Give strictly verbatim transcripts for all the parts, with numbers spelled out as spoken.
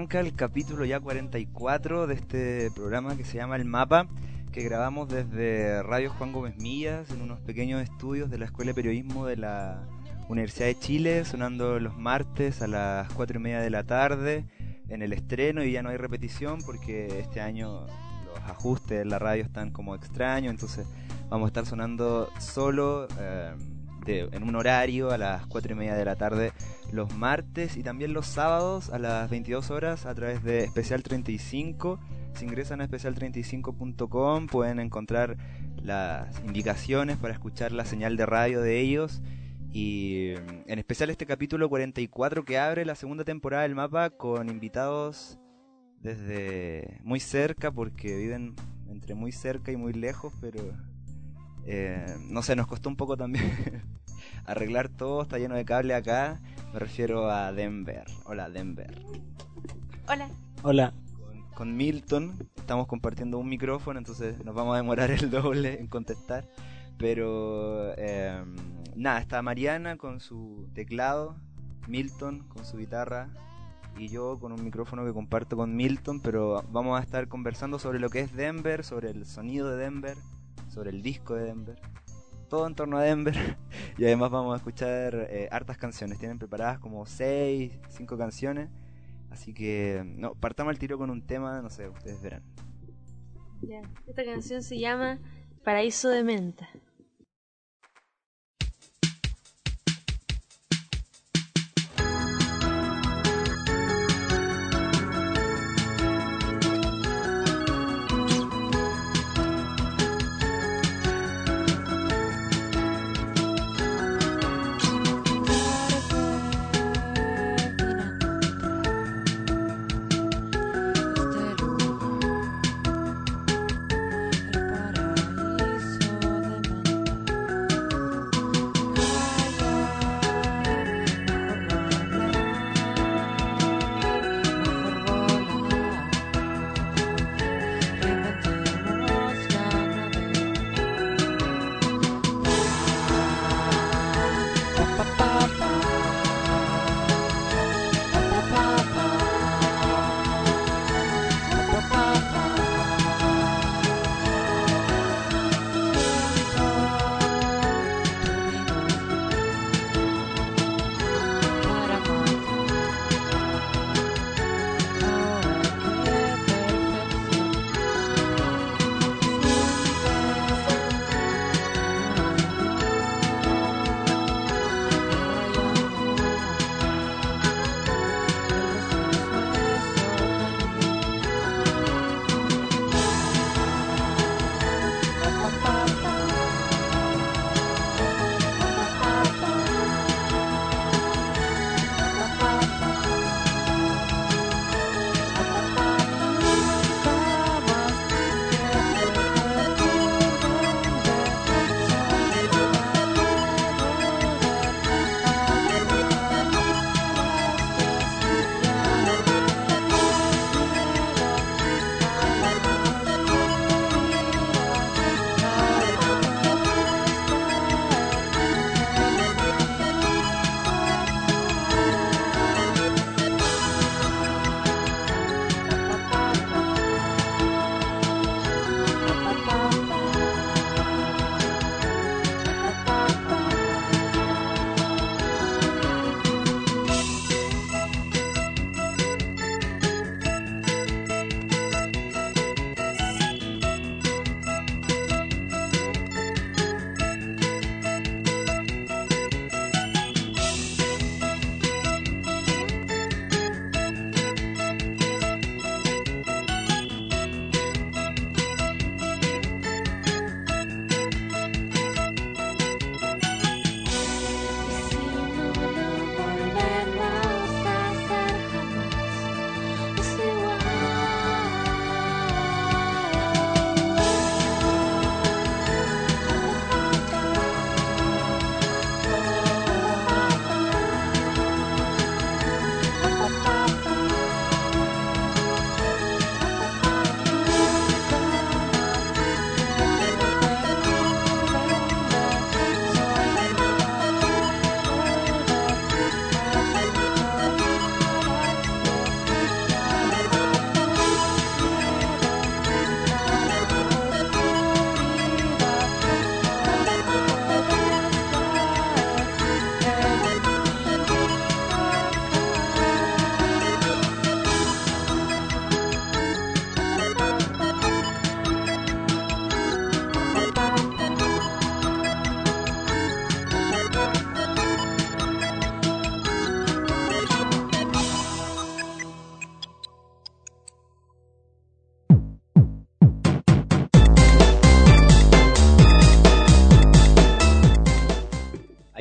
arranca el capítulo ya cuarenta y cuatro de este programa que se llama El Mapa, que grabamos desde Radio Juan Gómez Millas en unos pequeños estudios de la Escuela de Periodismo de la Universidad de Chile, sonando los martes a las cuatro y media de la tarde en el estreno, y ya no hay repetición porque este año los ajustes en la radio están como extraños, entonces vamos a estar sonando solo eh, de, en un horario a las cuatro y media de la tarde los martes, y también los sábados a las veintidós horas a través de Especial treinta y cinco. Si ingresan a especial treinta y cinco punto com pueden encontrar las indicaciones para escuchar la señal de radio de ellos. Y en especial este capítulo cuarenta y cuatro, que abre la segunda temporada del Mapa, con invitados desde muy cerca, porque viven entre muy cerca y muy lejos, pero eh, no sé, nos costó un poco también arreglar todo, está lleno de cable acá. Me refiero a Denver. Hola, Denver. Hola. Hola. Con, con Milton estamos compartiendo un micrófono, entonces nos vamos a demorar el doble en contestar. Pero eh, nada, está Mariana con su teclado, Milton con su guitarra y yo con un micrófono que comparto con Milton. Pero vamos a estar conversando sobre lo que es Denver, sobre el sonido de Denver, sobre el disco de Denver, todo en torno a Denver. Y además vamos a escuchar eh, hartas canciones. Tienen preparadas como seis, cinco canciones. Así que no, partamos al tiro con un tema, no sé, ustedes verán. Ya. Esta canción se llama Paraíso de Menta. Paraíso de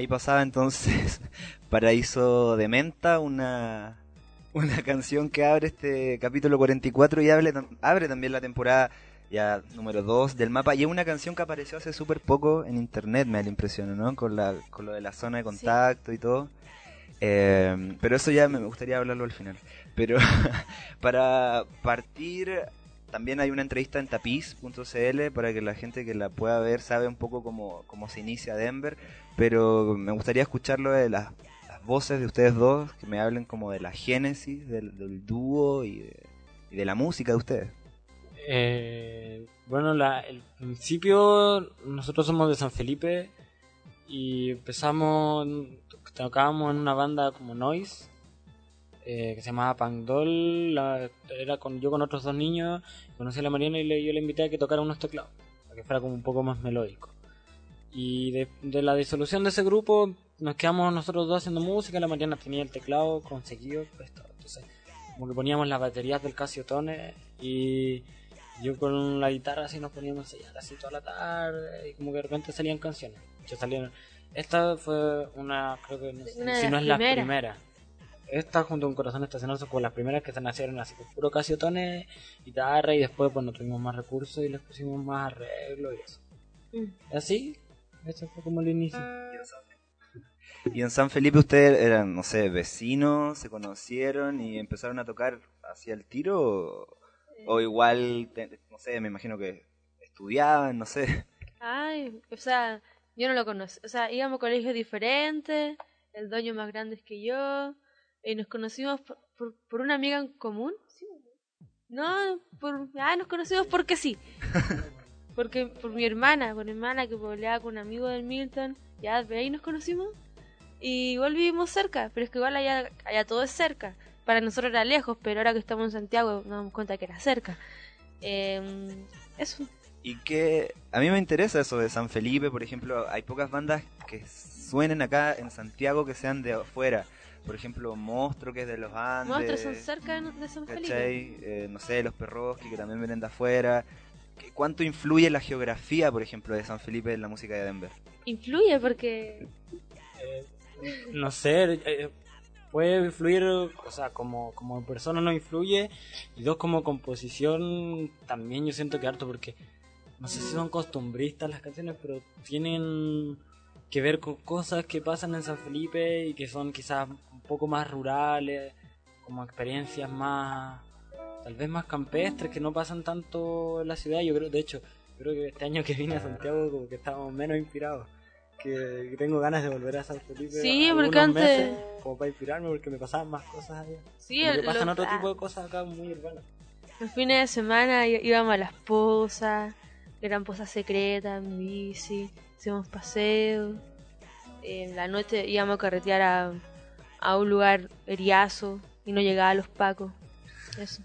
ahí pasaba entonces Paraíso de Menta, una, una canción que abre este capítulo cuarenta y cuatro y abre, abre también la temporada ya número dos del mapa. Y es una canción que apareció hace súper poco en internet, me da la impresión, ¿no? Con, la, con lo de la zona de contacto sí. y todo. Eh, pero eso ya me gustaría hablarlo al final. Pero para partir, también hay una entrevista en tapiz punto c l para que la gente que la pueda ver sabe un poco cómo, cómo se inicia Denver. Pero me gustaría escucharlo de las, las voces de ustedes dos, que me hablen como de la génesis del, del dúo y de, y de la música de ustedes. Eh, bueno, la, el principio, nosotros somos de San Felipe y empezamos, tocábamos en una banda como Noise, eh, que se llamaba Pangdol. La, era con, yo con otros dos niños, conocí a la Mariana y le, yo le invité a que tocara unos teclados, para que fuera como un poco más melódico. Y de, de la disolución de ese grupo nos quedamos nosotros dos haciendo música. La Mariana tenía el teclado conseguido, entonces como que poníamos las baterías del Casio Tone y yo con la guitarra así nos poníamos a ensayar así toda la tarde y como que de repente salían canciones. Yo salían... Esta fue una, creo que no sé, una si no es primera. la primera. Esta junto con Corazón Estacional son como las primeras que se nacieron así con puro Casio Tone, guitarra, y después pues no tuvimos más recursos y les pusimos más arreglo y eso. Mm. Así, eso fue como el inicio. Y en San Felipe ustedes eran, no sé, vecinos, se conocieron y empezaron a tocar hacia el tiro, o, o igual, no sé, me imagino que estudiaban, no sé. Ay, o sea, yo no lo conocí, o sea, íbamos a colegios diferentes, el dueño más grande que yo, y nos conocimos por, por, por una amiga en común. ¿Sí? No, por, ah, nos conocimos porque sí. Porque por mi hermana, por mi hermana que peleaba con un amigo del Milton, ya de ahí nos conocimos. Y igual vivimos cerca, pero es que igual allá, allá todo es cerca. Para nosotros era lejos, pero ahora que estamos en Santiago nos damos cuenta que era cerca. Eh, eso. Y que a mí me interesa eso de San Felipe, por ejemplo, hay pocas bandas que suenen acá en Santiago que sean de afuera. Por ejemplo, Monstruo, que es de los Andes. Monstruos son cerca de San Felipe. Eh, no sé, Los Perroski, que también vienen de afuera. ¿Cuánto influye la geografía, por ejemplo, de San Felipe en la música de Denver? Influye porque... Eh, no sé, eh, puede influir, o sea, como, como persona no influye, y dos, como composición también yo siento que harto, porque no sé si son costumbristas las canciones, pero tienen que ver con cosas que pasan en San Felipe y que son quizás un poco más rurales, como experiencias más, tal vez más campestres, que no pasan tanto en la ciudad. Yo creo, de hecho, creo que este año que vine a Santiago como que estábamos menos inspirados. Que tengo ganas de volver a San Felipe. Sí, porque antes meses, como para inspirarme, porque me pasaban más cosas allá. Sí, el, que pasan lo, otro ah, tipo de cosas acá muy urbanas. Los fines de semana íbamos a las pozas, eran pozas secretas, en bici, hacíamos paseos. En la noche íbamos a carretear a, a un lugar eriazo y no llegaba a los pacos. Eso.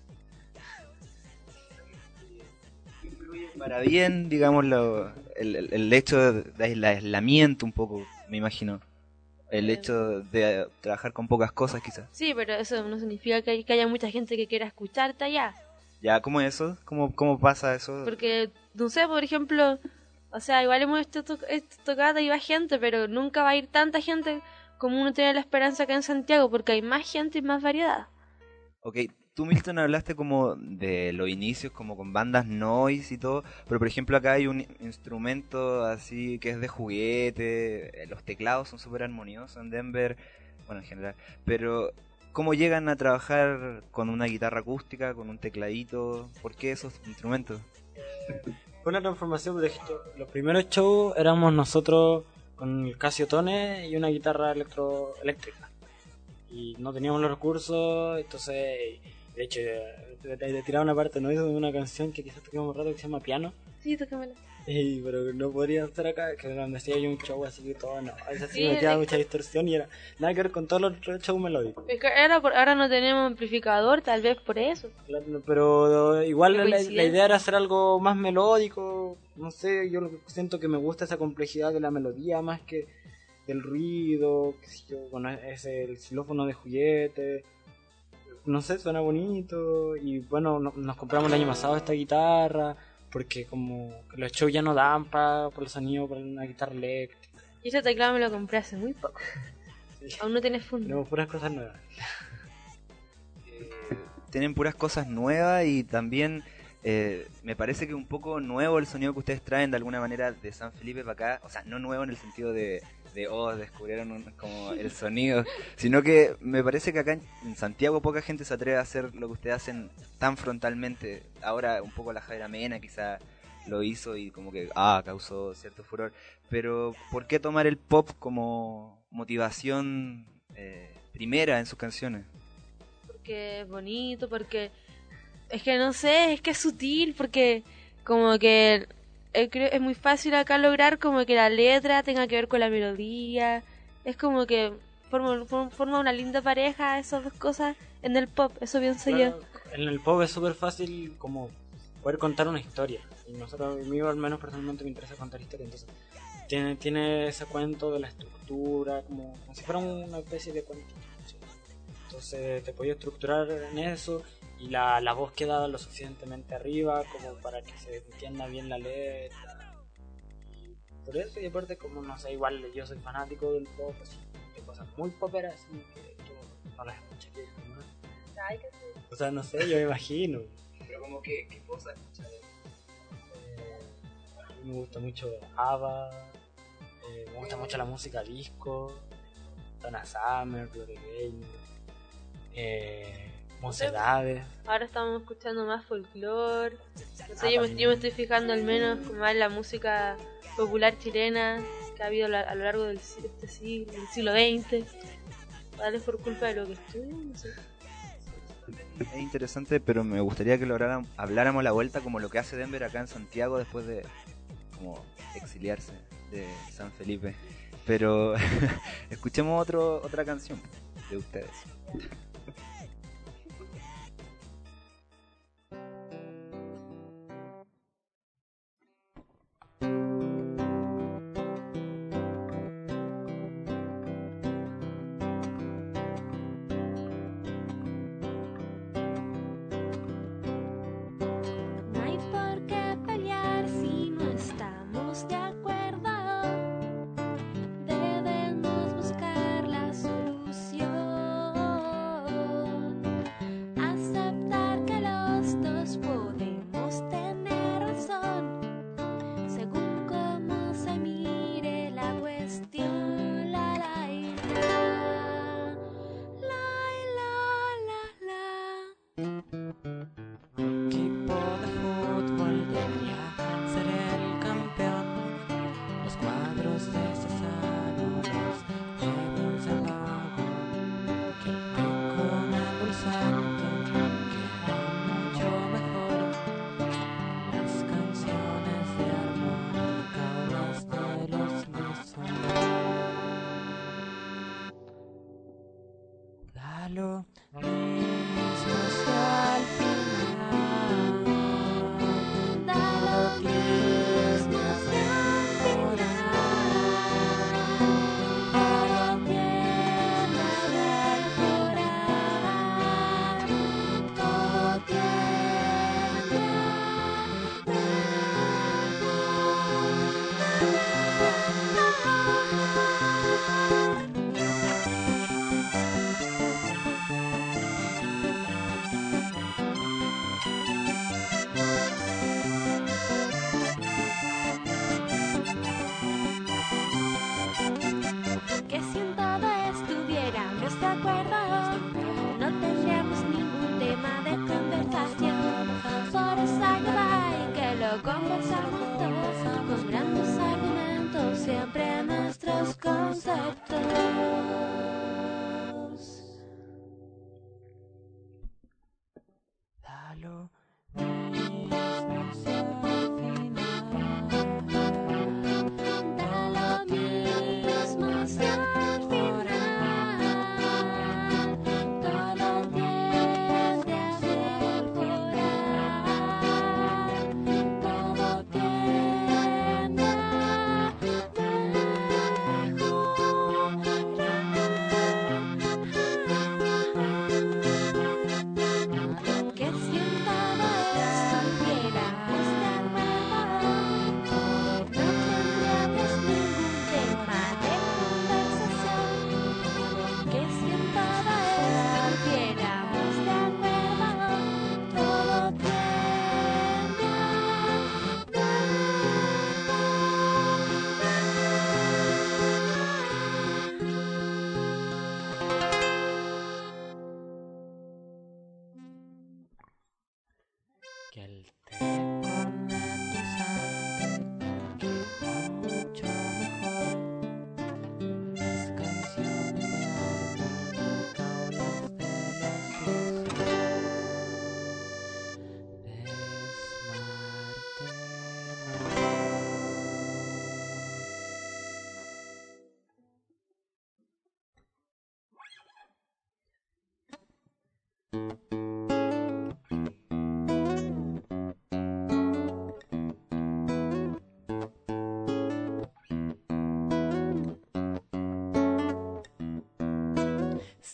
Para bien, digamos, lo, el, el, el hecho de aislamiento un poco, me imagino. El hecho de trabajar con pocas cosas, quizás. Sí, pero eso no significa que, hay, que haya mucha gente que quiera escucharte allá. ¿Ya? ¿Cómo es eso? ¿Cómo, cómo pasa eso? Porque, no sé, por ejemplo, o sea, igual hemos hecho to tocada y va gente, pero nunca va a ir tanta gente como uno tiene la esperanza acá en Santiago, porque hay más gente y más variedad. Ok, tú, Milton, hablaste como de los inicios, como con bandas noise y todo, pero por ejemplo acá hay un instrumento así que es de juguete, los teclados son súper armoniosos en Denver, bueno, en general, pero ¿cómo llegan a trabajar con una guitarra acústica, con un tecladito? ¿Por qué esos instrumentos? Fue una transformación, de esto. Los primeros shows éramos nosotros con el Casio Tone y una guitarra electro eléctrica. Y no teníamos los recursos, entonces, de hecho, le tiraba una parte, ¿no? Hizo de una canción que quizás toquemos un rato que se llama Piano. Sí, tócamela. Y, pero no podría estar acá, que donde hacía yo un show así que todo, no. Esa sí, sí me quedaba es... mucha distorsión y era nada que ver con todos los otros shows melódicos. Es que era por, ahora no tenemos amplificador, tal vez por eso. Claro, pero igual la, la idea era hacer algo más melódico, no sé, yo siento que me gusta esa complejidad de la melodía más que del ruido, qué sé yo, bueno, es el xilófono de juguete, no sé, suena bonito. Y bueno, no, nos compramos el año pasado esta guitarra porque como los shows ya no dan para por el sonido, para una guitarra eléctrica. Y ese teclado me lo compré hace muy poco. Sí. Aún no tiene funda. Tenemos puras cosas nuevas. Eh, tienen puras cosas nuevas y también eh, me parece que un poco nuevo el sonido que ustedes traen de alguna manera de San Felipe para acá. O sea, no nuevo en el sentido de, de oh, descubrieron un, como el sonido, sino que me parece que acá en, en Santiago poca gente se atreve a hacer lo que ustedes hacen tan frontalmente. Ahora un poco la Javiera Mena quizá lo hizo y como que ah causó cierto furor, pero ¿por qué tomar el pop como motivación eh, primera en sus canciones? Porque es bonito, porque es que no sé, es que es sutil, porque como que eh, creo, es muy fácil acá lograr como que la letra tenga que ver con la melodía, es como que forma, forma una linda pareja esas dos cosas en el pop, eso pienso claro, yo. En el pop es súper fácil como poder contar una historia. Y nosotros, a mí al menos personalmente me interesa contar historia, entonces tiene, tiene ese cuento de la estructura, como, como si fuera una especie de cuento. ¿Sí? Entonces te podías estructurar en eso y la, la voz queda lo suficientemente arriba como para que se entienda bien la letra. Y por eso, y aparte como no sé, igual yo soy fanático del pop, así, de cosas muy poperas, así que yo no las escucharía jamás. O sea, no sé, yo me imagino. Pero como que, ¿qué cosa escuchar? A mí me gusta mucho ABBA, eh, me gusta mucho la música disco, Donna Summer, Gloria Gaynor, eh, Mocedades. Ahora estamos escuchando más folclore. No sé, yo, me, yo me estoy fijando al menos como más en la música popular chilena que ha habido la, a lo largo del, este siglo, del siglo veinte. Tal vez por culpa de lo que estudio, no sé. Es interesante, pero me gustaría que lo habláramos, habláramos la vuelta como lo que hace Denver acá en Santiago después de como exiliarse de San Felipe. Pero escuchemos otro, otra canción de ustedes.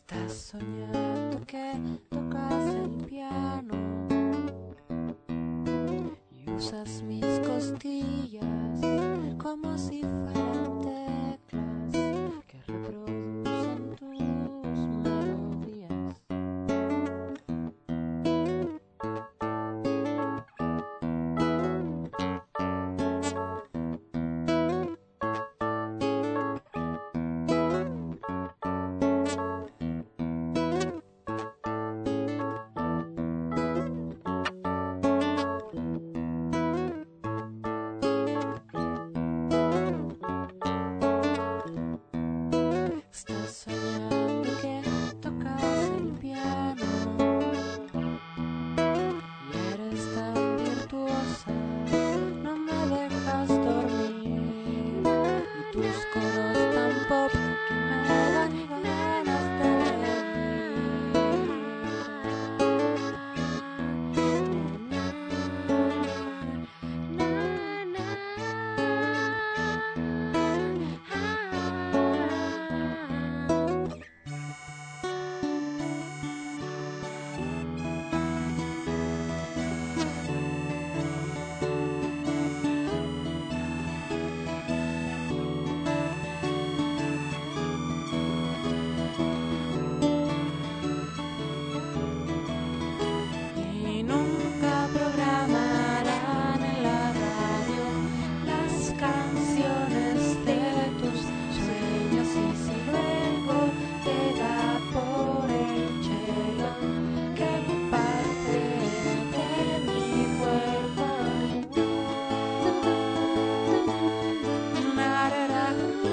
Estás soñando que tocas el piano y usas mis costillas como si fueran teclas que reproducen tus melodías. Estás soñando que tocas el piano y eres tan virtuosa, no me dejas dormir, y tus coros tan pop que me dan ganas de y nunca programarán en la radio las canciones de tus sueños, y si luego llega por el cielo que parte de mi cuerpo. Narara.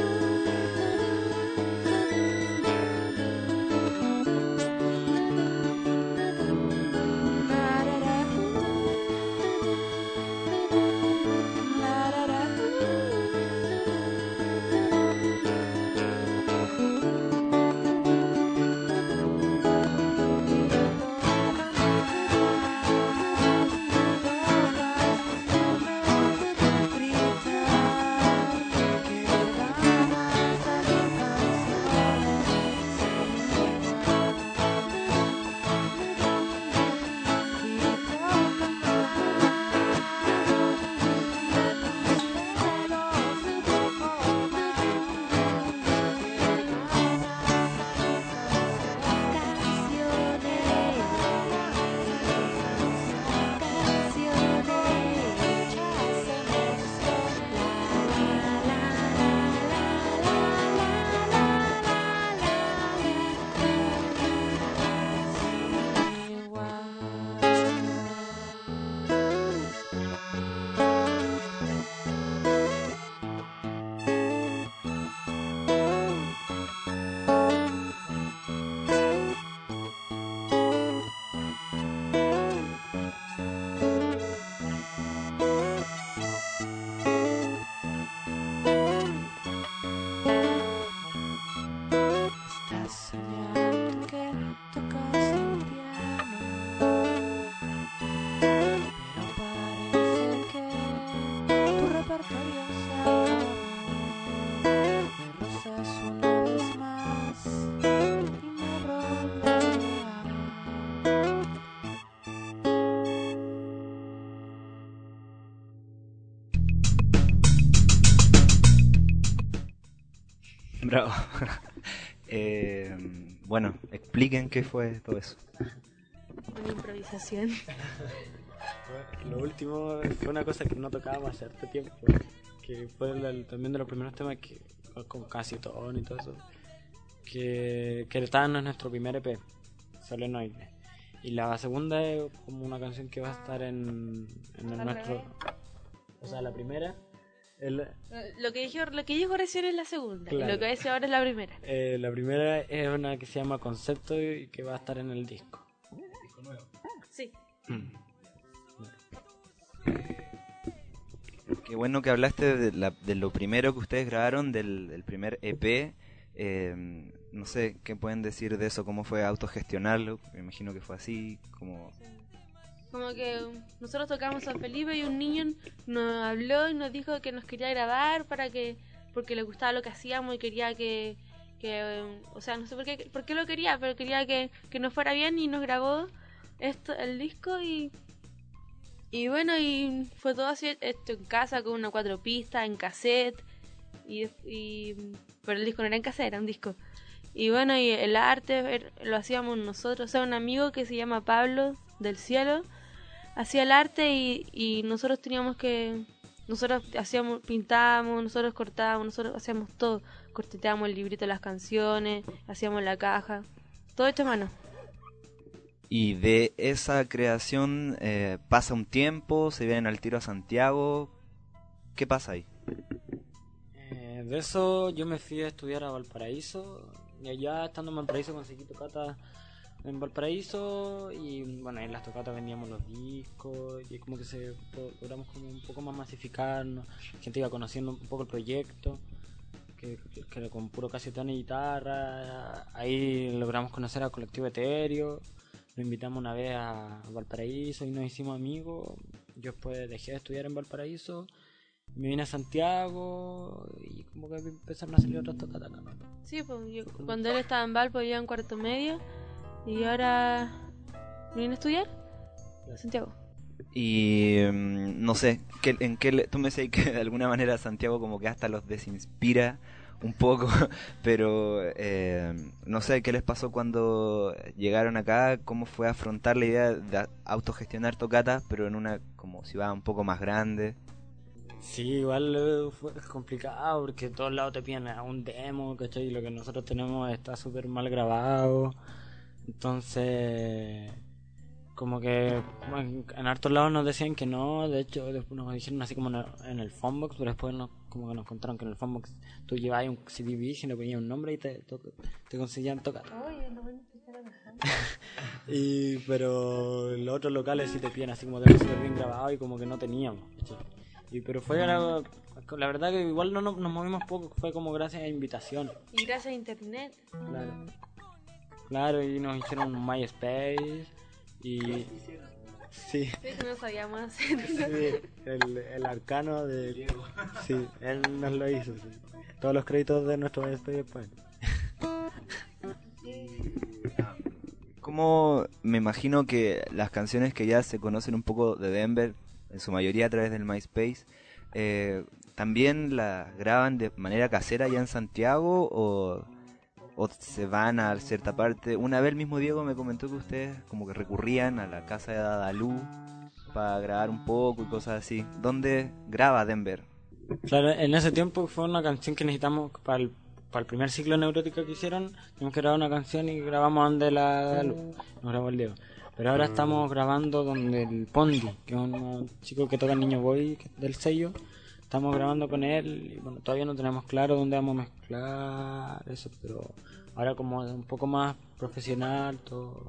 Estás soñando que tocas el piano, pero parece que tu repertorio se acabó. Me rozas una vez más y me rodeas. Bravo. Eh, bueno, expliquen qué fue todo eso. Una improvisación. Lo último fue una cosa que no tocábamos hace harto tiempo, que fue la- también de los primeros temas que con casi todo y todo eso, que, que estaba en nuestro primer E P, Solenoide. Y la segunda es como una canción que va a estar en, en el Al nuestro... revés. O sea, la primera... El, Lo que dijo, lo que dijo recién es la segunda, y Claro. lo que dice ahora es la primera. eh, la primera es una que se llama Concepto y que va a estar en el disco. Sí. Qué bueno que hablaste de, la- de lo primero que ustedes grabaron, del, del primer E P. Eh, no sé, ¿qué pueden decir de eso? ¿Cómo fue autogestionarlo? Me imagino que fue así, como... Como que nosotros tocamos San Felipe y un niño nos habló y nos dijo que nos quería grabar para que porque le gustaba lo que hacíamos y quería que, que eh, o sea, no sé por qué, por qué lo quería, pero quería que, que nos fuera bien y nos grabó esto, el disco y y bueno, y fue todo así esto en casa con una cuatro pistas en cassette y, y pero el disco no era en cassette, era un disco. Y bueno, y el arte er, lo hacíamos nosotros, o sea, un amigo que se llama Pablo del Cielo hacía el arte y, y nosotros teníamos que nosotros hacíamos, pintábamos, nosotros cortábamos, nosotros hacíamos todo, corteteábamos el librito de las canciones, hacíamos la caja, todo hecho a mano. Y de esa creación eh, pasa un tiempo, se vienen al tiro a Santiago. ¿Qué pasa ahí? Eh, de eso yo me fui a estudiar a Valparaíso. Y allá estando en Valparaíso conseguí tocata en Valparaíso. Y bueno, en las tocatas vendíamos los discos. Y como que se logramos como un poco más masificarnos. La gente iba conociendo un poco el proyecto. Que, que, que con puro casetón y guitarra. Ahí logramos conocer al colectivo Etéreo. Lo invitamos una vez a Valparaíso y nos hicimos amigos. Yo después dejé de estudiar en Valparaíso, me vine a Santiago y como que empezaron a salir otras tocatas acá, ¿no? Sí, pues yo, cuando él estaba en Valpo yo en cuarto medio y ahora me vine a estudiar a Santiago. Y mm, no sé, ¿qué, en qué le- tú me decís que de alguna manera Santiago como que hasta los desinspira un poco, pero eh, no sé qué les pasó cuando llegaron acá, cómo fue afrontar la idea de a- autogestionar tocatas, pero en una como ciudad un poco más grande. Sí, igual eh, fue complicado porque todos lados te piden a un demo, ¿cachai? Y lo que nosotros tenemos está súper mal grabado. Entonces, como que bueno, en hartos lados nos decían que no. De hecho, después nos dijeron así como en el, en el Phonebox, pero después nos, como que nos contaron que en el Phonebox tú llevabas un C D virgen, le ponías un nombre y te, to- te conseguían tocar. Y, pero los otros locales sí te piden así como tener súper bien grabado y como que no teníamos, ¿cachai? Y, pero fue la, la verdad que igual no nos, nos movimos poco, fue como gracias a invitaciones. Y gracias a internet. Claro. Claro, y nos hicieron un MySpace y... Sí, Sí, que no sabíamos hacer. sí, el, el arcano de... Sí, él nos lo hizo, sí. Todos los créditos de nuestro MySpace después. Como me imagino que las canciones que ya se conocen un poco de Denver, en su mayoría a través del MySpace, eh, ¿también las graban de manera casera allá en Santiago o, o se van a cierta parte? Una vez el mismo Diego me comentó que ustedes como que recurrían a la casa de Dadalú para grabar un poco y cosas así. ¿Dónde graba Denver? Claro, en ese tiempo fue una canción que necesitamos para el, para el primer ciclo Neurótica que hicieron. Teníamos que grabar una canción y grabamos donde la luz. Nos grabó el Diego. Pero ahora estamos grabando donde el Pondi, que es un chico que toca el Niño Boy que- del sello. Estamos grabando con él y bueno, todavía no tenemos claro dónde vamos a mezclar eso, pero ahora como es un poco más profesional todo.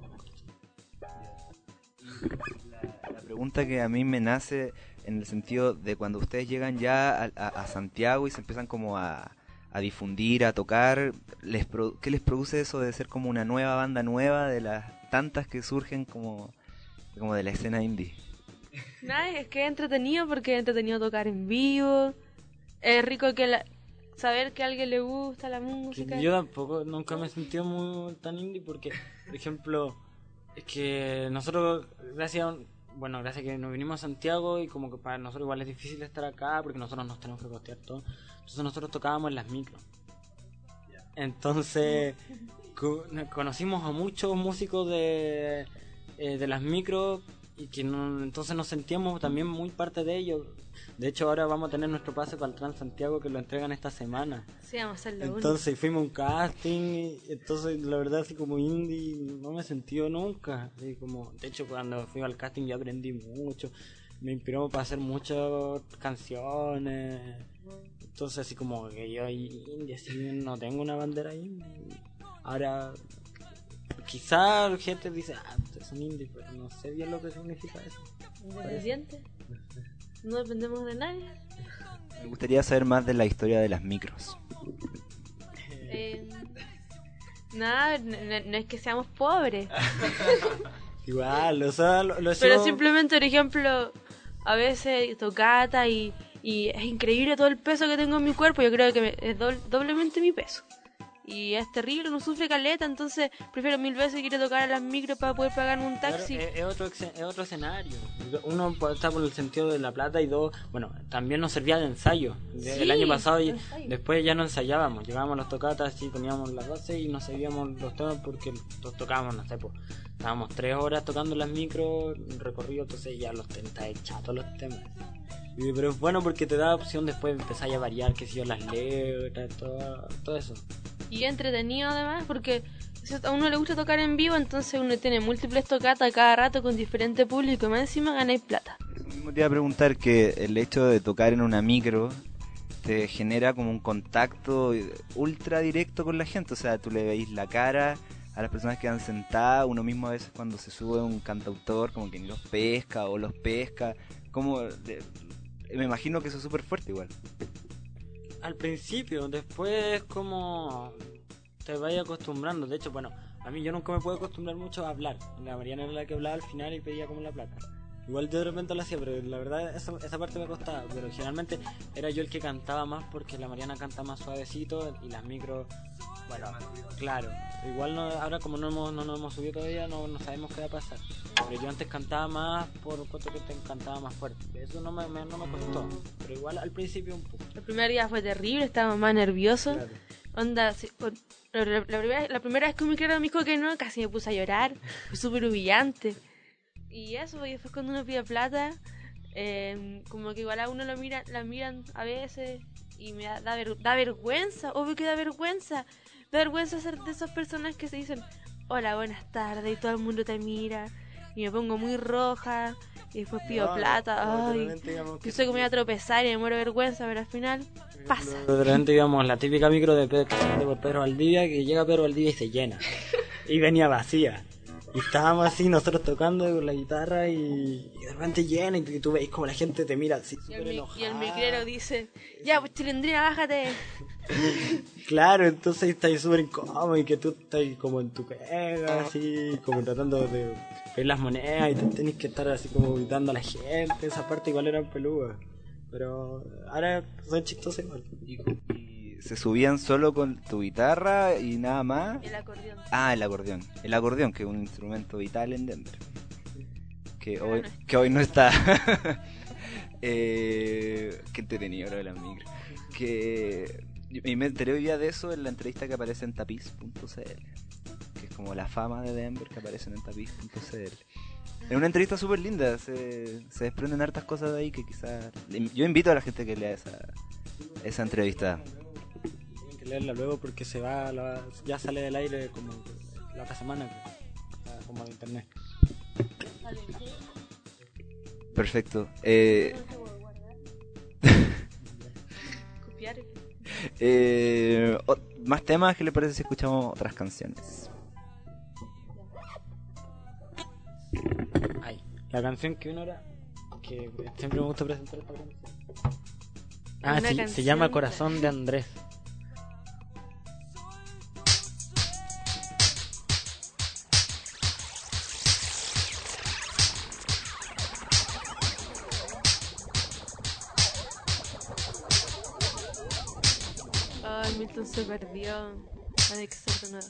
La pregunta que a mí me nace en el sentido de cuando ustedes llegan ya a, a- a Santiago y se empiezan como a, a difundir, a tocar, les pro- ¿qué les produce eso de ser como una nueva banda nueva de las tantas que surgen como, como de la escena indie? Nada, es que es entretenido porque es entretenido tocar en vivo. Es rico que la- saber que a alguien le gusta la música. Yo tampoco, nunca me he sentido muy tan indie porque, por ejemplo, es que nosotros, gracias a, bueno, gracias a que nos vinimos a Santiago y como que para nosotros igual es difícil estar acá porque nosotros nos tenemos que costear todo. Entonces nosotros tocábamos en las micros. Entonces co- conocimos a muchos músicos de, eh, de las micros y que no, entonces nos sentíamos también muy parte de ellos. De hecho ahora vamos a tener nuestro pase para el Trans Santiago que lo entregan esta semana. Sí, vamos a hacer lo Entonces fuimos a un casting y entonces la verdad así como indie no me he sentido nunca. Así como, de hecho cuando fui al casting ya aprendí mucho, me inspiró para hacer muchas canciones. Entonces así como que yo indie así no tengo una bandera indie. Ahora quizá la gente dice, ah, ustedes son indie, pero no sé bien lo que significa eso. único. Independiente. No dependemos de nadie. Me gustaría saber más de la historia de las micros. Eh, nada, no, no- no es que seamos pobres. Igual, o sea, lo, lo Pero hacemos- simplemente, por ejemplo, a veces tocata y, y es increíble todo el peso que tengo en mi cuerpo. Yo creo que me- es doble- doblemente mi peso. y es terrible, uno sufre caleta, entonces prefiero mil veces ir a tocar a las micros para poder pagar un taxi. Claro, es, es otro ex- es otro escenario. Uno puede estar por el sentido de la plata y dos, bueno, también nos servía de ensayo. De- Sí, el año pasado y ensayo. después ya no ensayábamos, llegábamos a las tocatas y poníamos las bases y nos sabíamos los temas porque los tocábamos, no sé, pues, estábamos tres horas tocando las micros, un recorrido, entonces ya los temas, está chato los temas. Y- pero es bueno porque te da opción después de empezar a variar, que si yo las letras, todo, todo eso. Y entretenido además, porque si a uno le gusta tocar en vivo, entonces uno tiene múltiples tocatas cada rato con diferente público y más encima ganáis plata. Eso mismo te iba a preguntar, que el hecho de tocar en una micro te genera como un contacto ultra directo con la gente, o sea, tú le veis la cara a las personas que van sentadas, uno mismo a veces cuando se sube un cantautor como que ni los pesca o los pesca, como de- me imagino que eso es súper fuerte igual. Al principio, después como te vayas acostumbrando. De hecho, bueno, a mí yo nunca me puedo acostumbrar mucho a hablar. La Mariana era la que hablaba al final y pedía como la plata. Igual yo de repente lo hacía, pero la verdad esa, esa parte me costaba. Pero generalmente era yo el que cantaba más porque la Mariana canta más suavecito y las micros, bueno, claro. Igual no, ahora como no, hemos, no nos hemos subido todavía, no, no sabemos qué va a pasar. Pero yo antes cantaba más por cuanto que te cantaba más fuerte. Eso no me, me- no me costó. Pero igual al principio un poco. El primer día fue terrible, estaba más nervioso. Claro. Onda, sí, por- la, la- la primera, la primera vez que un micrófono me dijo que no, casi me puse a llorar. Fue súper humillante. Y eso, y después cuando uno pide plata, eh, como que igual a uno lo mira, la miran a veces y me da, da, ver- da vergüenza, obvio que da vergüenza. Da vergüenza ser de esas personas que se dicen, hola, buenas tardes, y todo el mundo te mira. Y me pongo muy roja, y después pido No, plata. no, Ay, literalmente digamos que pienso que me voy a tropezar y me muero de vergüenza, pero al final pasa. De repente íbamos la típica micro de, Pedro, de por Pedro Valdivia, que llega Pedro Valdivia y se llena. Y venía vacía. Y estábamos así, nosotros tocando con la guitarra y, y de repente llena. Y tú veis como la gente te mira así, Y el, súper mi- enojada. y el micrero dice, ya pues chilindrina, bájate. Claro, entonces estás súper incómodo y que tú estás como en tu pega, así, como tratando de ver las monedas y tú tenés que estar así como gritando a la gente. Esa parte igual eran peludas. Pero ahora son chistosas igual. Y, y se subían solo con tu guitarra y nada más. El acordeón. Ah, el acordeón. El acordeón, que es un instrumento vital en Denver. Que Pero hoy, no está. que hoy no está. eh, qué entretenido ahora de la micro. Que y me enteré hoy día de eso en la entrevista que aparece en tapiz punto c l, que es como la fama de Denver que aparecen en tapiz punto c l. Es una entrevista súper linda, se, se desprenden hartas cosas de ahí que quizás... Yo invito a la gente que lea esa, esa entrevista. Tienen que leerla luego porque se va, la- ya sale del aire como la otra semana, creo. Como de internet. Perfecto. Eh, Copiar. eh, o- más temas, ¿qué le parece si escuchamos otras canciones? Ay, la canción que uno era, que siempre me gusta presentar esta canción. Ah, Una sí, se canción llama de- Corazón de Andrés. Ay, Milton se perdió. Hay que ser de nuevo.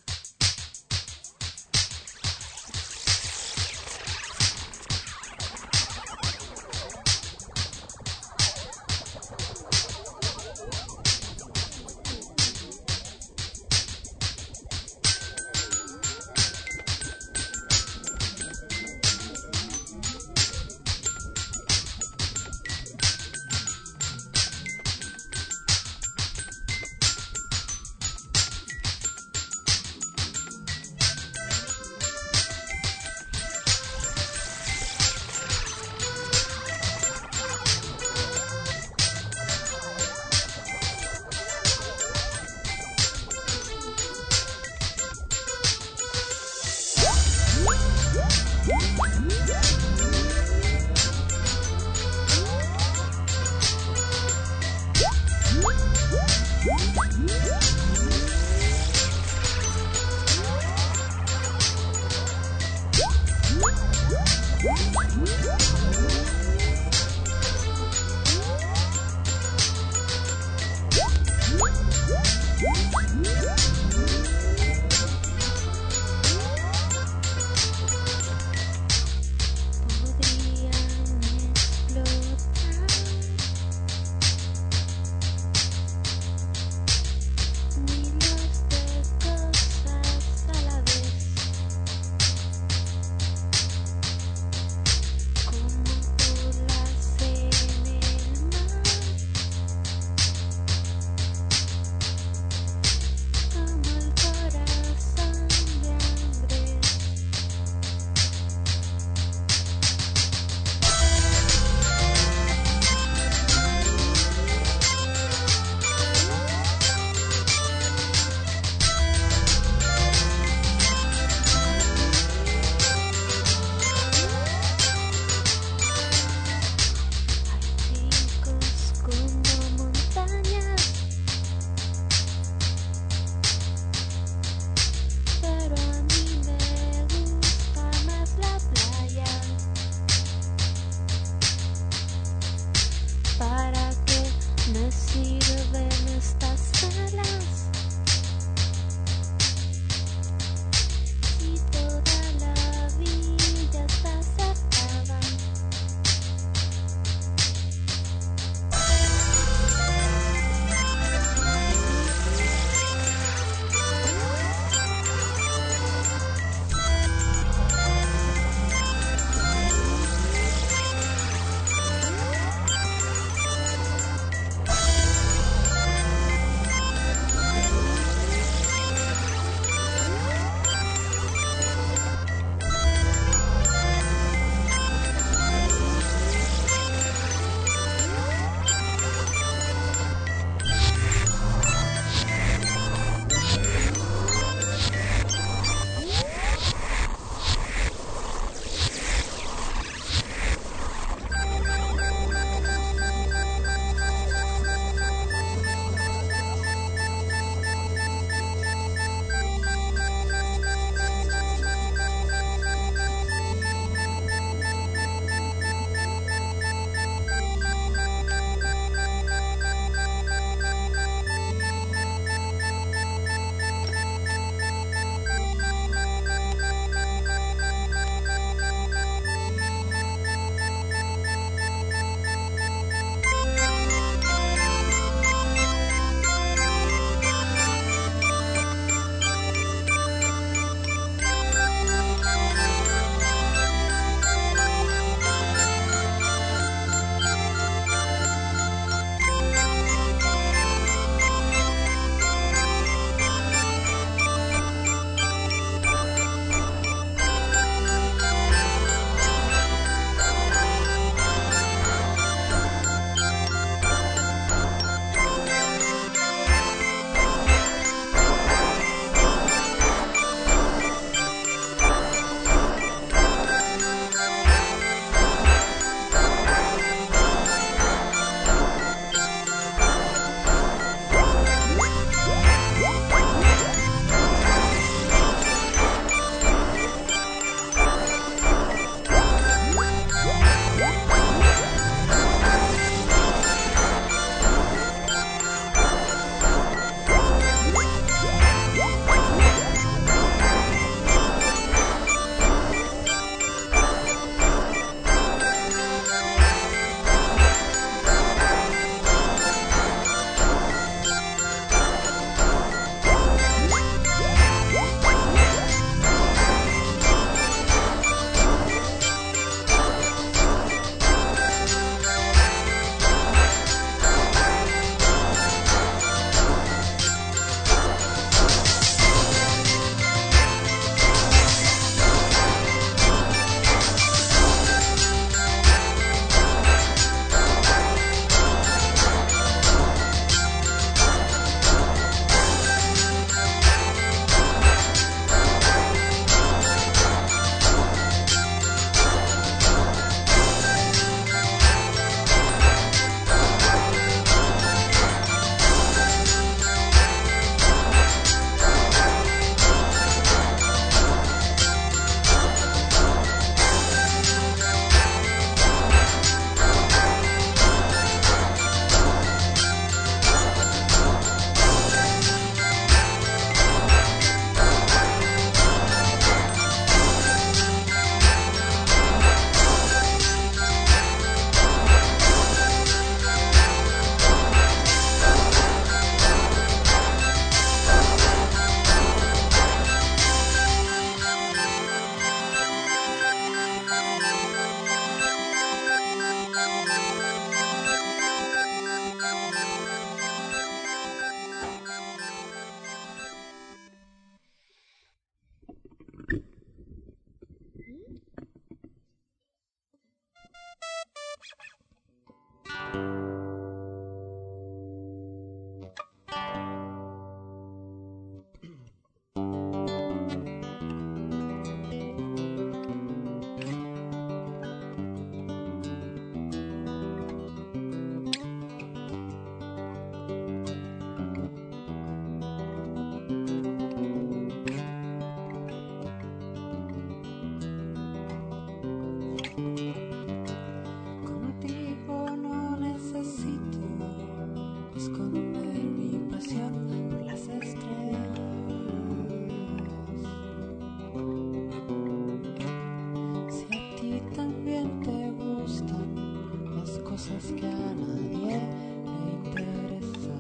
cosas que a nadie le interesan.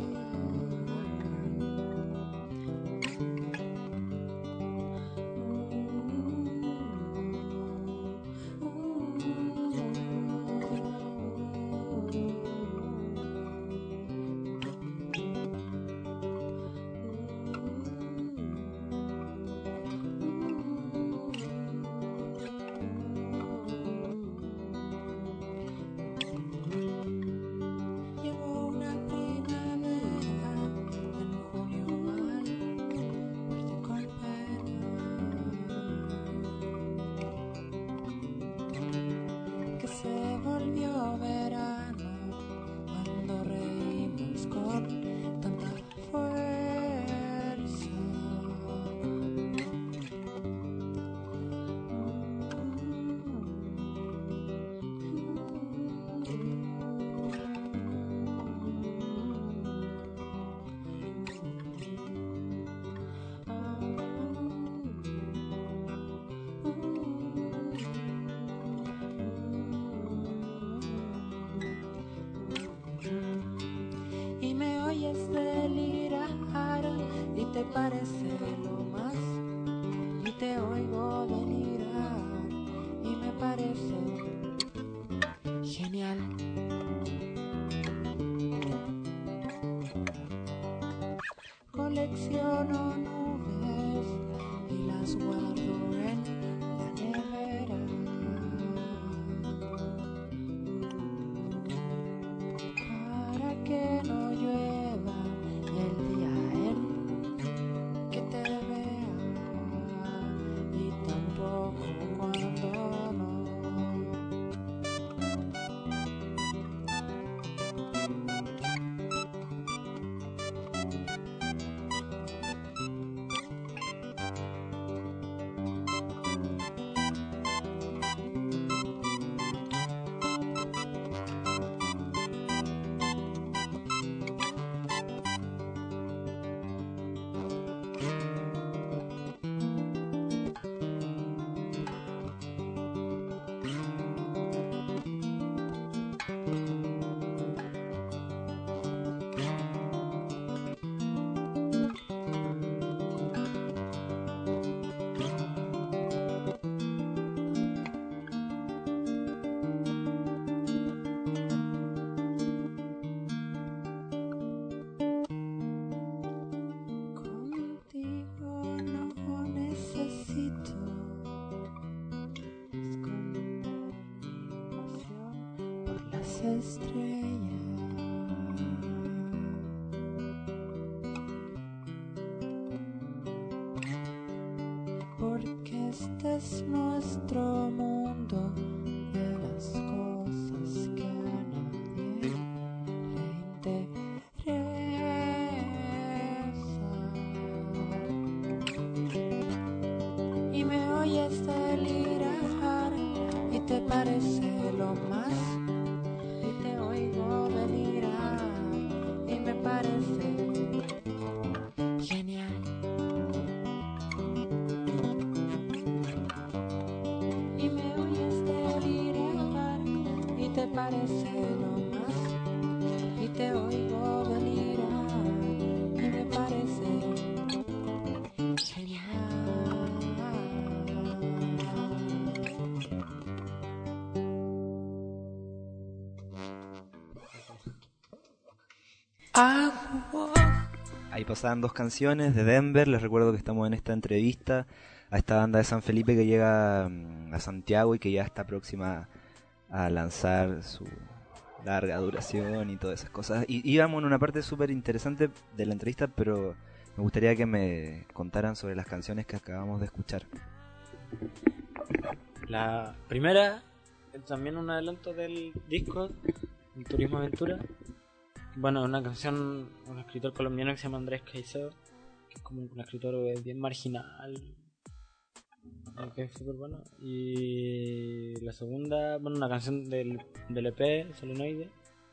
Llegó una primavera en julio al verte con pena, que se volvió verano cuando reímos con tanta fuerza. Y me oyes delirar y te parece lo más, y te oigo delirar y me parece genial. Colecciono nubes y las guardo en la nevera, para que no llueva el día en que te vea, y tampoco cuando no. Contigo no necesito esconder mi pasión por las estrellas, porque este es nuestro mundo de las cosas que a nadie le interesan. Y me oyes delirar y te parece lo más, y te oigo delirar y me parece genial. Y me oyes delirar y te parece lo más, y te oigo delirar y me parece genial. Agua. Ahí pasaban dos canciones de Denver. Les recuerdo que estamos en esta entrevista a esta banda de San Felipe que llega mm, a Santiago y que ya está próxima a lanzar su larga duración y todas esas cosas. Y íbamos en una parte súper interesante de la entrevista, pero me gustaría que me contaran sobre las canciones que acabamos de escuchar. La primera es también un adelanto del disco, el Turismo Aventura. Bueno, una canción, un escritor colombiano que se llama Andrés Caicedo, que es como un escritor bien marginal, que es súper bueno. Y la segunda, bueno, una canción del, del E P, Solenoide,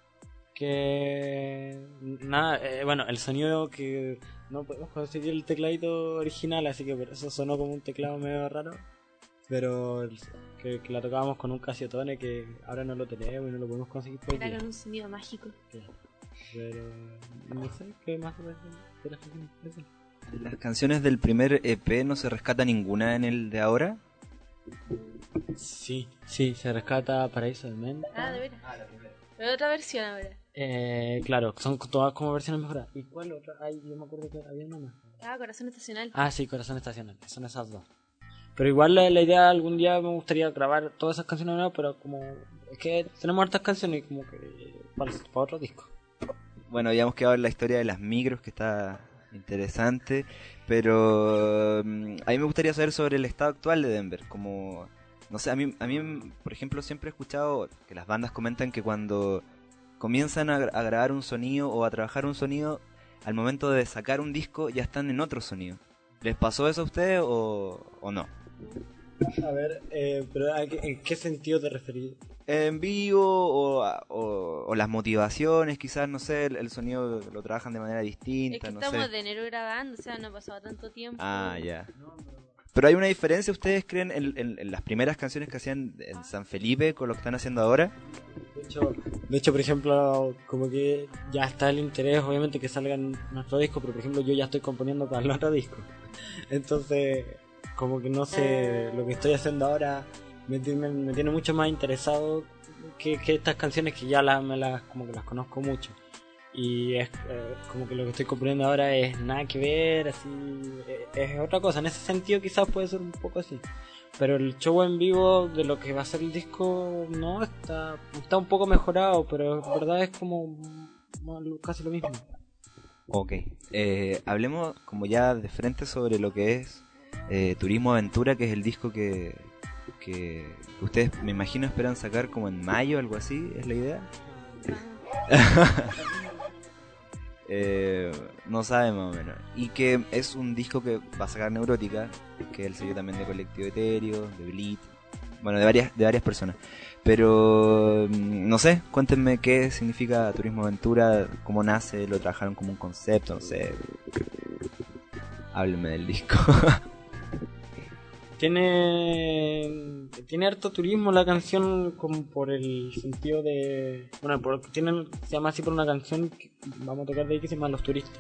que nada, eh, bueno, el sonido que no podemos conseguir el tecladito original, así que por eso sonó como un teclado medio raro. pero el- que, que la tocábamos con un Casiotone que ahora no lo tenemos y no lo podemos conseguir por Era día. con un sonido mágico. Claro. Pero no sé qué más de, de las canciones. Eso. Las canciones del primer E P no se rescata ninguna en el de ahora. Sí, sí, se rescata Paraíso de Menta. Ah, de veras. Pero otra versión ahora. Eh, claro, son todas como versiones mejoradas. ¿Y cuál otra? Ay, yo me acuerdo que había una más. Ah, Corazón Estacional. Ah, sí, Corazón Estacional, son esas dos. Pero igual la, la idea algún día me gustaría grabar todas esas canciones nuevas, pero como es que tenemos hartas canciones y como que para, para otro disco. Bueno, habíamos quedado en la historia de las micros, que está interesante, pero mm, a mí me gustaría saber sobre el estado actual de Denver, como, no sé, a mí, a mí, por ejemplo, siempre he escuchado que las bandas comentan que cuando comienzan a, gra- a grabar un sonido o a trabajar un sonido, al momento de sacar un disco ya están en otro sonido. ¿Les pasó eso a ustedes o, o no? A ver, eh, pero ¿a qué- ¿en qué sentido te referís? En vivo o, a- o, o las motivaciones, quizás, no sé, el, el sonido lo trabajan de manera Es distinta, que no estamos sé. de enero grabando, o sea, no ha pasado tanto tiempo. Ah, ya. Pero hay una diferencia, ¿ustedes creen, en, en- en las primeras canciones que hacían en San Felipe con lo que están haciendo ahora? De hecho, de hecho, por ejemplo, como que ya está el interés, obviamente, que salga en nuestro disco, pero por ejemplo yo ya estoy componiendo para el otro disco. Entonces, como que no sé, lo que estoy haciendo ahora me, tiene- me tiene mucho más interesado que, que estas canciones que ya las, me las, como que las conozco mucho. Y es eh, como que lo que estoy componiendo ahora es nada que ver, así, eh, es otra cosa. En ese sentido quizás puede ser un poco así. Pero el show en vivo de lo que va a ser el disco, no, está, está un poco mejorado, pero en verdad es como como casi lo mismo. Ok. Eh, hablemos como ya de frente sobre lo que es eh, Turismo Aventura, que es el disco que, que ustedes, me imagino, esperan sacar como en mayo, algo así, ¿es la idea? Eh, no sabe más o menos. Y que es un disco que va a sacar Neurótica, que es el sello también de Colectivo Etéreo, de Bleed, bueno, de varias, de varias personas. Pero mm, no sé, cuéntenme qué significa Turismo Aventura, cómo nace, lo trabajaron como un concepto, no sé. Háblenme del disco. Tiene tiene harto turismo la canción como por el sentido de bueno, porque tiene, se llama así por una canción que vamos a tocar de ahí que se llama Los Turistas.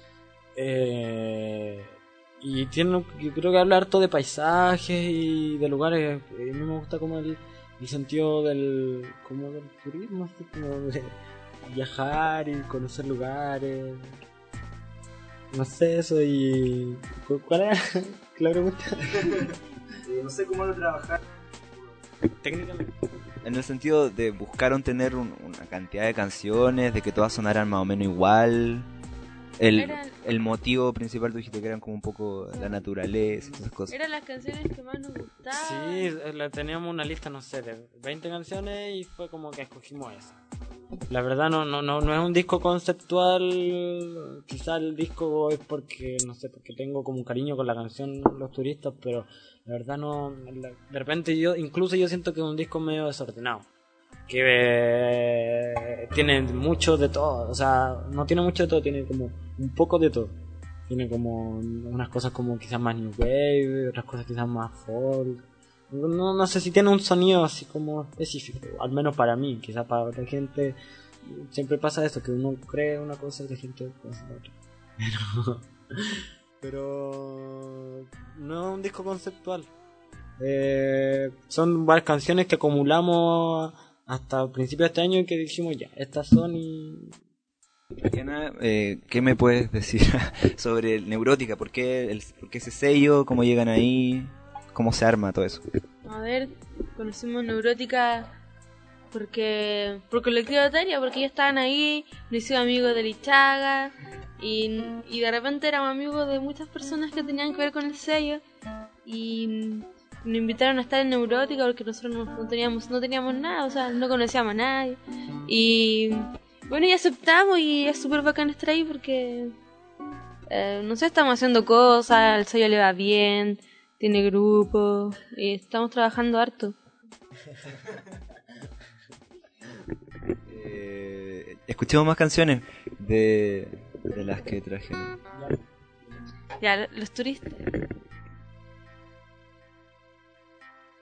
Eh, y tiene, yo creo que habla harto de paisajes y de lugares. A mí me gusta como el, el sentido del como del turismo, así como de viajar y conocer lugares. No sé eso. Y ¿cu- ¿cuál era la pregunta? No sé cómo lo trabajar. Técnicamente. En el sentido de buscaron tener un- una cantidad de canciones, de que todas sonaran más o menos igual. El, Eran- el motivo principal, tú dijiste que eran como un poco la naturaleza y todas esas cosas. Eran las canciones que más nos gustaban. Sí, eh, la- teníamos una lista, no sé, de veinte canciones y fue como que escogimos esa. La verdad no, no, no, no es un disco conceptual, quizá el disco es porque, no sé, porque tengo como un cariño con la canción Los Turistas, pero la verdad no, la- de repente yo, incluso yo siento que es un disco medio desordenado, que eh, tiene mucho de todo, o sea, no tiene mucho de todo, tiene como un poco de todo. Tiene como unas cosas como quizás más new wave, otras cosas quizás más folk. No, no sé si tiene un sonido así como específico, al menos para mí, quizás para otra gente siempre pasa eso, que uno cree una cosa y la gente piensa otra. Pero, pero no es un disco conceptual. Eh, son varias canciones que acumulamos hasta principios de este año y que dijimos ya, estas son y... Diana, eh, ¿qué me puedes decir sobre Neurótica? ¿Por qué, el, ¿Por qué ese sello? ¿Cómo llegan ahí? ¿Cómo se arma todo eso? A ver, conocimos Neurótica porque por Colectivo Etéreo, porque ellos estaban ahí, nos hicimos amigos de Lichaga y, y de repente éramos amigos de muchas personas que tenían que ver con el sello y nos invitaron a estar en Neurótica porque nosotros no, no teníamos no teníamos nada, o sea, no conocíamos a nadie y bueno, y aceptamos y es súper bacán estar ahí porque eh, no sé, estamos haciendo cosas, el sello le va bien, tiene grupo y estamos trabajando harto. Eh, escuchemos más canciones de, de las que trajeron. Ya, los turistas.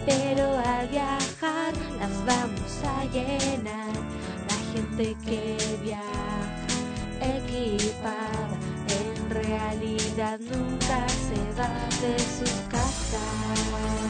pero al viajar las vamos a llenar. La gente que viaja equipada en realidad nunca se va de sus casas.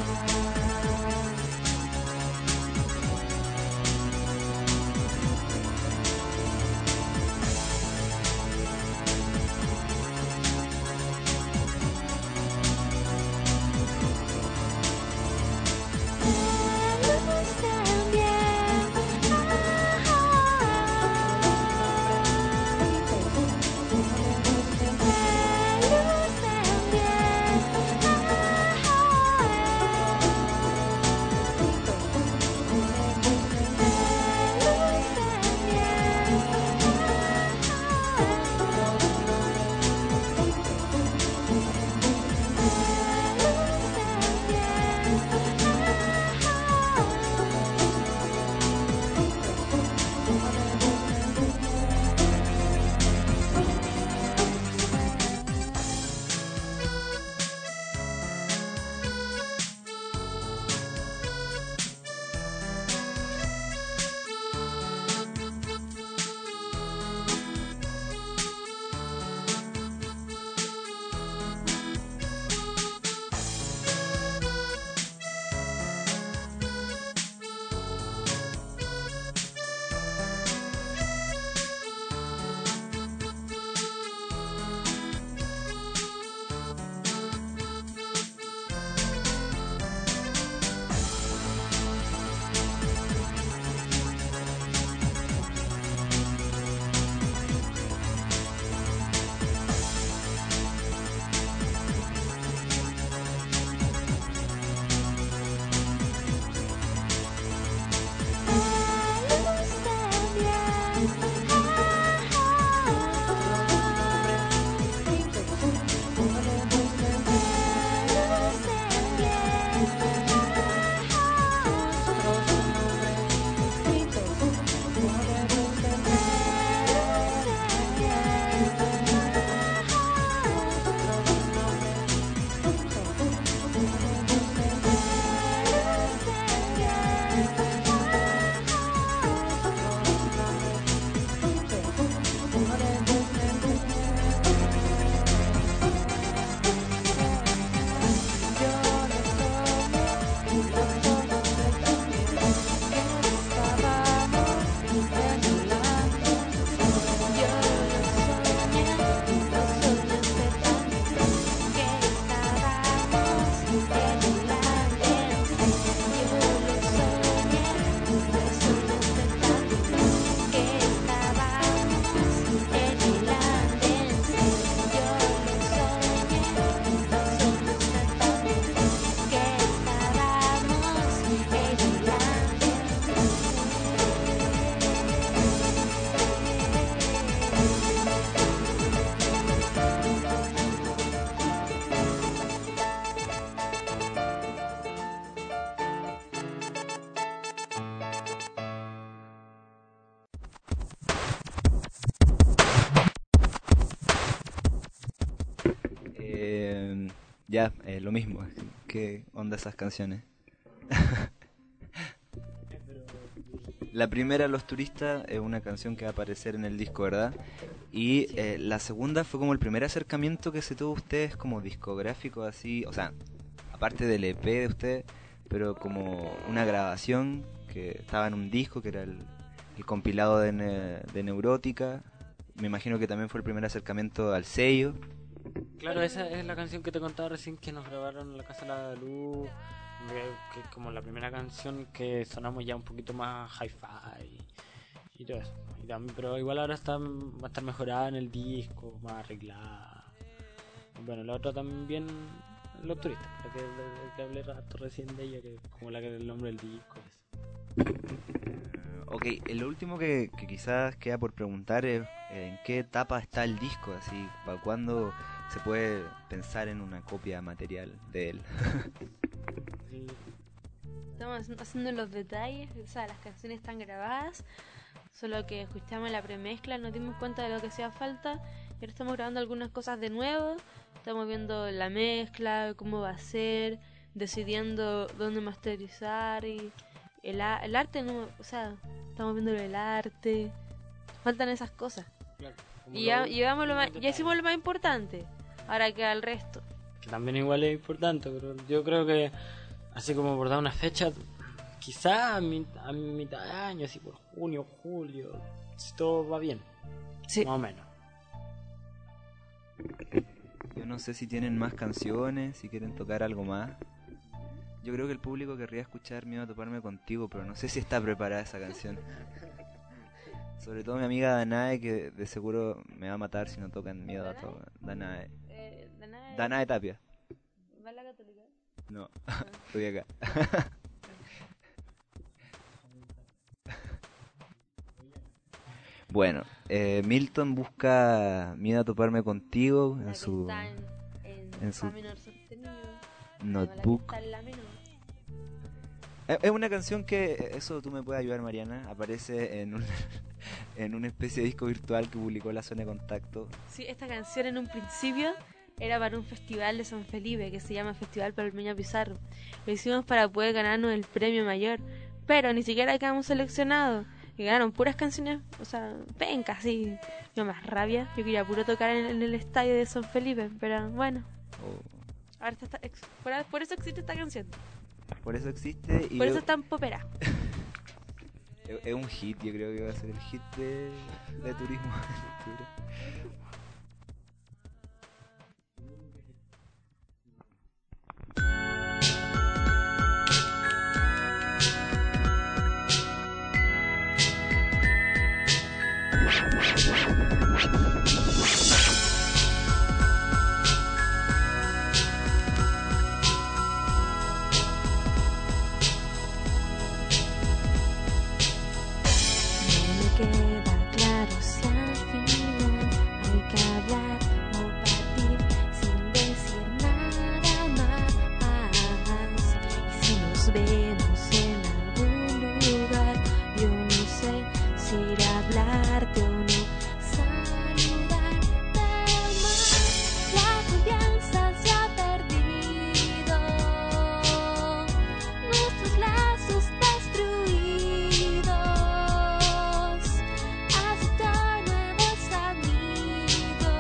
Ya, eh, lo mismo. ¿Qué onda esas canciones? La primera, Los Turistas, es una canción que va a aparecer en el disco, ¿verdad? Y eh, la segunda fue como el primer acercamiento que se tuvo ustedes como discográfico, así, o sea, aparte del E P de ustedes, pero como una grabación que estaba en un disco, que era el, el compilado de, ne- de Neurótica. Me imagino que también fue el primer acercamiento al sello. Claro, esa es la canción que te contaba recién que nos grabaron en la Casa de la Luz, que que es como la primera canción que sonamos ya un poquito más hi-fi y todo eso. Y también, pero igual ahora está, va a estar mejorada en el disco, más arreglada. Y bueno, la otra también, Los Turistas, la que, la que hablé rato recién de ella, que es como la que es el nombre del disco. Eh, ok, eh, lo último que, que quizás queda por preguntar es eh, en qué etapa está el disco, así, para cuándo se puede pensar en una copia material de él. Sí. Estamos haciendo los detalles, o sea, las canciones están grabadas, solo que escuchamos la premezcla, nos dimos cuenta de lo que hacía falta y ahora estamos grabando algunas cosas de nuevo, estamos viendo la mezcla, cómo va a ser, decidiendo dónde masterizar y el, a- el arte, no, o sea, estamos viendo el arte, faltan esas cosas. Claro, como Y ya, lo- llevamos lo más, como ya hicimos lo más importante, ahora queda el resto. que también igual es importante, pero yo creo que así como por dar una fecha, quizá a, mi- a mitad de año, así por junio, julio, si todo va bien, Sí. más o menos. Yo no sé si tienen más canciones, si quieren tocar algo más. Yo creo que el público querría escuchar Miedo a toparme contigo, pero no sé si está preparada esa canción. Sobre todo mi amiga Danae, que de seguro me va a matar si no tocan Miedo a to- Danae. Eh, Danae, Danae Tapia. ¿va a la Católica? No, estoy acá. Bueno, eh, Milton busca Miedo a toparme contigo La en que su está en, en, en su fa menor sostenido. notebook. La que está en la menor. Es es una canción que, eso tú me puedes ayudar, Mariana, aparece en un, en una especie de disco virtual que publicó la Zona de Contacto. Sí, esta canción en un principio era para un festival de San Felipe que se llama Festival Palmeña Pizarro. Lo hicimos para poder ganarnos el premio mayor, pero ni siquiera quedamos seleccionados. Y ganaron puras canciones, o sea, pencas, así. Yo más rabia, yo quería puro tocar en, en el estadio de San Felipe, pero bueno, o- ahora está, está- ex- por, por eso existe esta canción, por eso existe y por es, eso es tan popera. es- es un hit, yo creo que va a ser el hit de, de turismo en octubre. No me queda claro si al final hay que hablar o partir sin decir nada más. Y si nos vemos en algún lugar, yo no sé si ir a hablarte o no, saludarte más. La confianza se ha perdido, nuestros lazos destruidos. Aceptar nuevos amigos.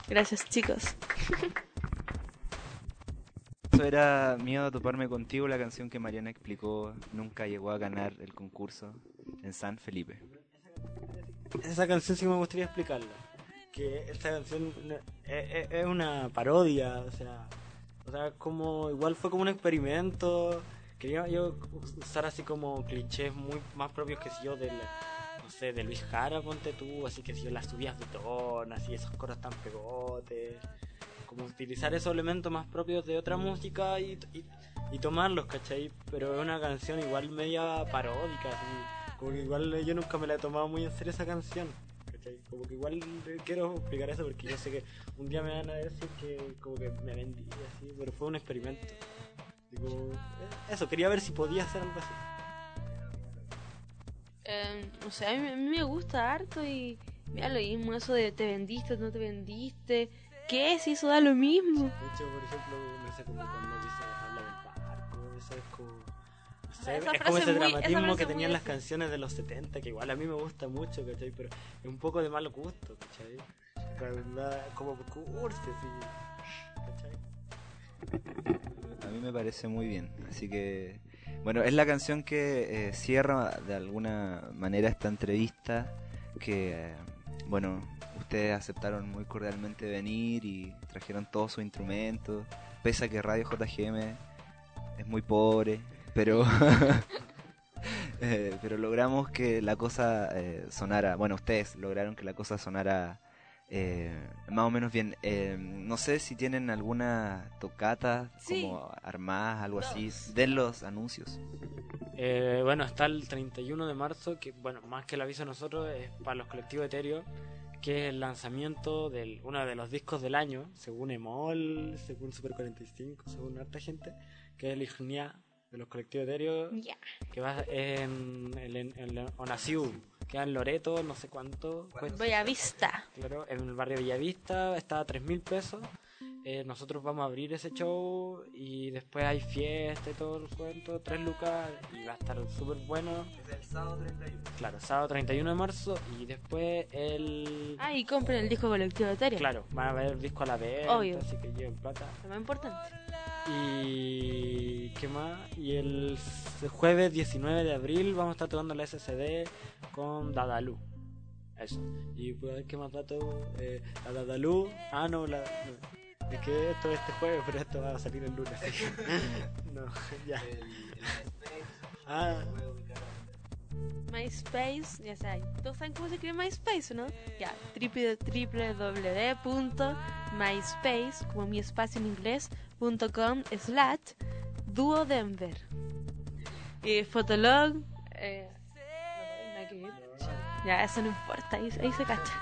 Gracias, chicos. Eso era Miedo a toparme contigo, la canción que Mariana explicó. Nunca llegó a ganar el concurso en San Felipe. Esa canción sí me gustaría explicarla. Que esta canción es, es- es una parodia, o sea, o sea, como igual fue como un experimento. Quería yo usar así como clichés muy más propios que si yo del, no sé, de Luis Jara, ponte tú, así que si yo las subidas de tono, así esos coros tan pegotes, como utilizar esos elementos más propios de otra música y, y, y tomarlos, ¿cachai? Pero es una canción igual media paródica, así, como que igual yo nunca me la he tomado muy en serio esa canción, ¿cachai? Como que igual quiero explicar eso porque yo sé que un día me van a decir que como que me vendí así, pero fue un experimento. Digo, eh, eso, quería ver si podía hacer algo así. Eh, o sea, a mí, a mí me gusta harto y me da lo mismo eso de te vendiste, no te vendiste. ¿Qué? Si eso da lo mismo. De hecho, por ejemplo, no sé, como cuando dice habla del barco, eso es como... No sé, Esa es frase como ese muy- esa dramatismo frase que muy tenían las así. canciones de los setenta, que igual a mí me gusta mucho, ¿cachai? Pero es un poco de mal gusto, ¿cachai? La verdad, como cursi, así, ¿cachai? A mí me parece muy bien, así que bueno, es la canción que eh, cierra de alguna manera esta entrevista que eh, bueno, ustedes aceptaron muy cordialmente venir y trajeron todos sus instrumentos, pese a que Radio J G M es muy pobre, pero eh, pero logramos que la cosa eh, sonara, bueno, ustedes lograron que la cosa sonara eh, más o menos bien. Eh, no sé si tienen alguna tocata Sí. como armadas, algo así, den los anuncios. Eh, bueno, está el treinta y uno de marzo, que bueno, más que el aviso de nosotros, es para los colectivos etéreo, que es el lanzamiento de uno de los discos del año, según Emol, según Super cuarenta y cinco, según harta gente, que es el Ignia de los colectivos etéreo, Ya. que va en el en, en Onasiu, queda en Loreto, no sé cuánto cuesta. Voy a vista. Claro, en el barrio Villavista está a tres mil pesos. Eh, nosotros vamos a abrir ese show y después hay fiesta y todo el cuento, tres lucas y va a estar súper bueno. Es el sábado treinta y uno. Claro, sábado treinta y uno de marzo y después el... Ah, y compren el disco colectivo etéreo. Claro, van a ver disco a la venta, Obvio. así que lleven plata. Lo más importante. Y... ¿qué más? Y el s- jueves diecinueve de abril vamos a estar tocando la S C D con Dadalú. Eso. Y pues, ¿qué más dato? Eh, la Dadalú... Ah, no, la... no. Es que esto es este jueves, pero esto va a salir el lunes. Así que... no, ya. Ah, MySpace, ya saben. ¿Todos saben cómo se escribe MySpace, no? Ya, www punto myspace, como mi espacio en inglés, punto com slash duo Denver. Y Fotolog, eh, no, nada que ver. Ya, eso no importa, ahí, ahí se cacha.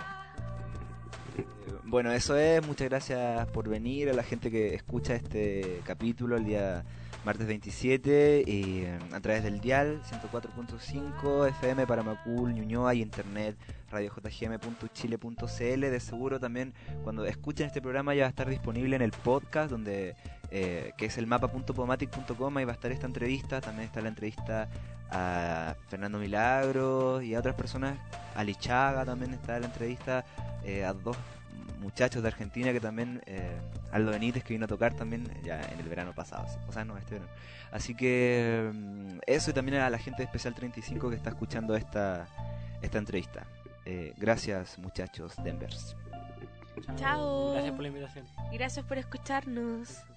Bueno, eso es, muchas gracias por venir, a la gente que escucha este capítulo el día martes veintisiete y eh, a través del dial ciento cuatro punto cinco F M para Macul, Ñuñoa y internet radio j g m punto chile punto c l. De seguro también cuando escuchen este programa ya va a estar disponible en el podcast donde eh, que es el mapa punto pomatic punto com. Ahí va a estar esta entrevista, también está la entrevista a Fernando Milagros y a otras personas, a Lichaga también está la entrevista, eh, a dos muchachos de Argentina que también, eh, Aldo Benítez que vino a tocar también ya en el verano pasado, o sea no, este verano. Así que mm, eso, y también a la gente de Especial treinta y cinco que está escuchando esta, esta entrevista. Eh, gracias muchachos Denvers. Chao. Gracias por la invitación. Gracias por escucharnos.